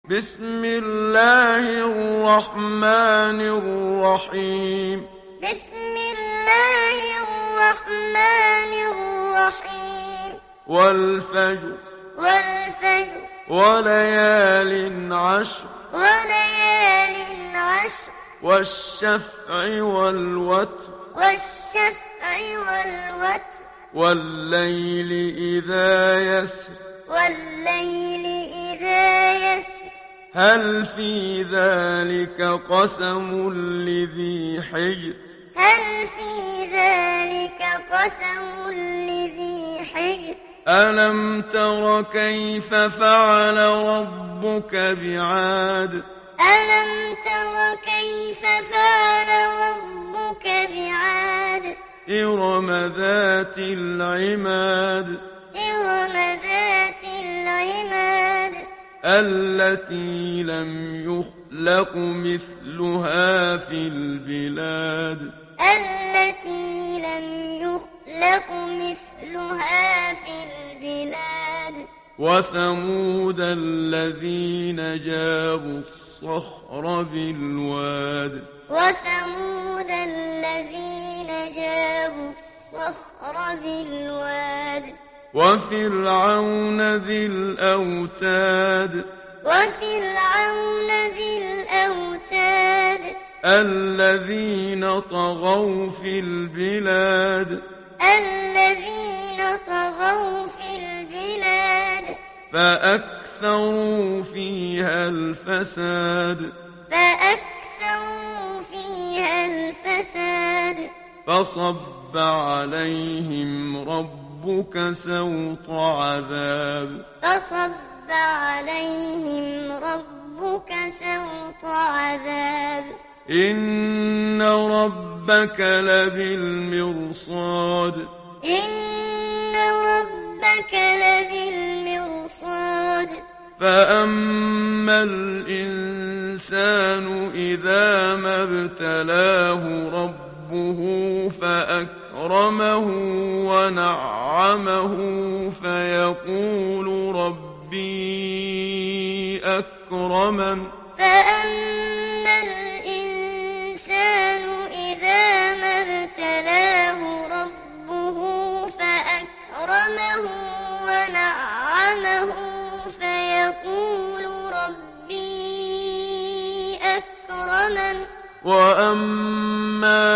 بسم الله الرحمن الرحيم بسم الله الرحمن الرحيم والفجر والفجر وليال عشر وليال عشر والشفع والوتر والشفع والوتر والليل إذا يسر والليل إذا يسر هل في ذلك قسم لذي حجر هل في ذلك قسم لذي حجر ألم تر كيف فعل ربك بعاد ألم تر كيف فعل ربك بعاد إرم ذات العماد إرم ذات العماد التي لم يخلق مثلها في البلاد التي لم يخلق مثلها في البلاد وثمود الذين جابوا الصخر بالواد وثمود الذين جابوا الصخر بالواد وفرعون ذي الأوتاد وفرعون ذي الأوتاد الذين طغوا في البلاد الذين طغوا في البلاد فأكثروا فيها الفساد فأكثروا فيها الفساد فصب عليهم ربك سوط عذاب فصب عليهم ربك سوط عذاب إن ربك لبالمرصاد إن ربك لبالمرصاد فأما الإنسان إذا ما ابتلاه ربه فأكرمه ونعمه فيقول ربي أكرمن فأما الإنسان إذا ما ابتلاه ربه فأكرمه ونعمه فيقول ربي أكرمن وأما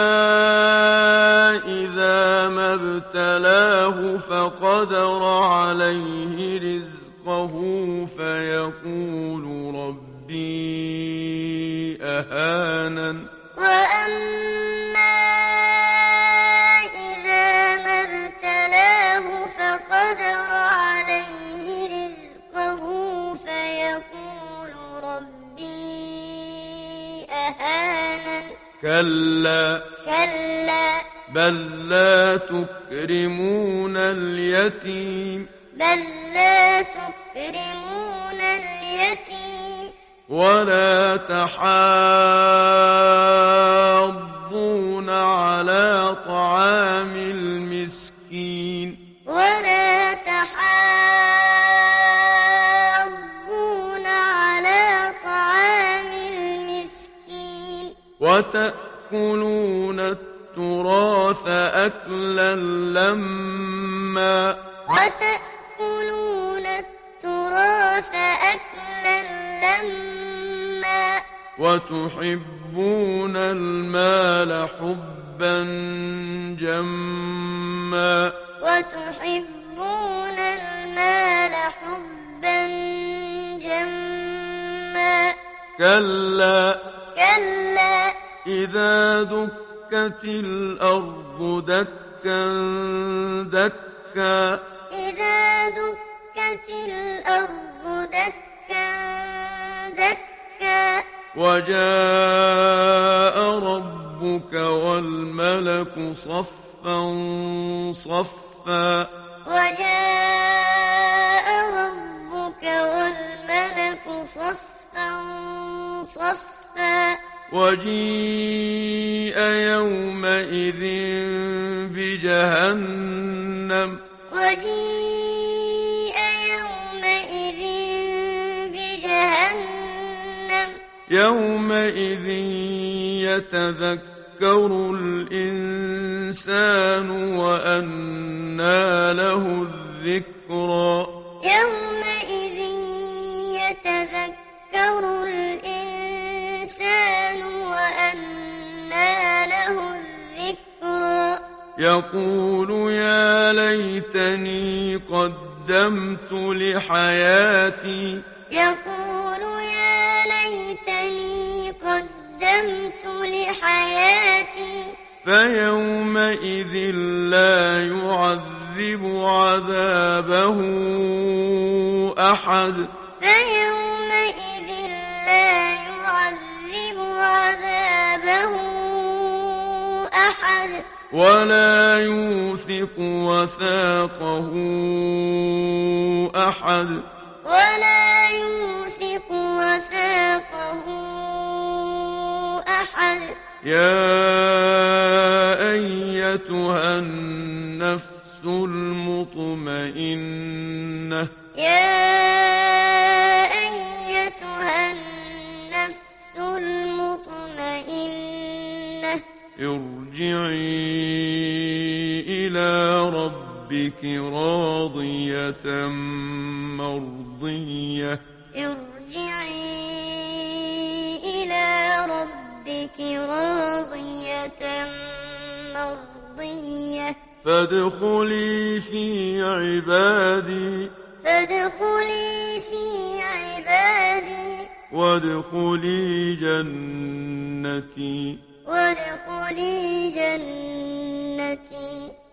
إذا ما ابتلاه فقدر عليه رزقه فيقول ربي أهانن وأما إذا ما ابتلاه فقدر عليه رزقه فيقول ربي أهانن كلا بل لا تكرمون اليتيم بل لا تكرمون اليتيم ولا تحاضون على طعام المسكين ولا تحاضون على طعام المسكين وتأكلون التراث أكلا لما وتأكلون التراث أكلا لما وتحبون المال حبا جما وتحبون المال حبا جما كلا إذا دكت الأرض دكا دكا إذا دكت الأرض دكا دكا وجاء ربك والملك صفا صفا وجاء ربك والملك صفا صفا وجيء يومئذ بجهنم وجيء يومئذ بجهنم يومئذ يتذكر الإنسان وأنى له الذكرى يومئذ يتذكر الإنسان وأنى له الذكرى يقول يا ليتني قدمت لحياتي يقول يا ليتني قدمت لحياتي فيومئذ لا يعذب عذابه أحد فيومئذ لا يعذب عذابه أحد ولا يوثق وثاقه أحد ولا يوثق وثاقه أحد يا أيتها النفس المطمئنة يا أيتها النفس المطمئنة ارجعي إلى ربك راضية مرضية ارجعي إلى ربك راضية مرضية فادخلي في عبادي فادخلي في عبادي وادخلي جنتي وادخلي جنتي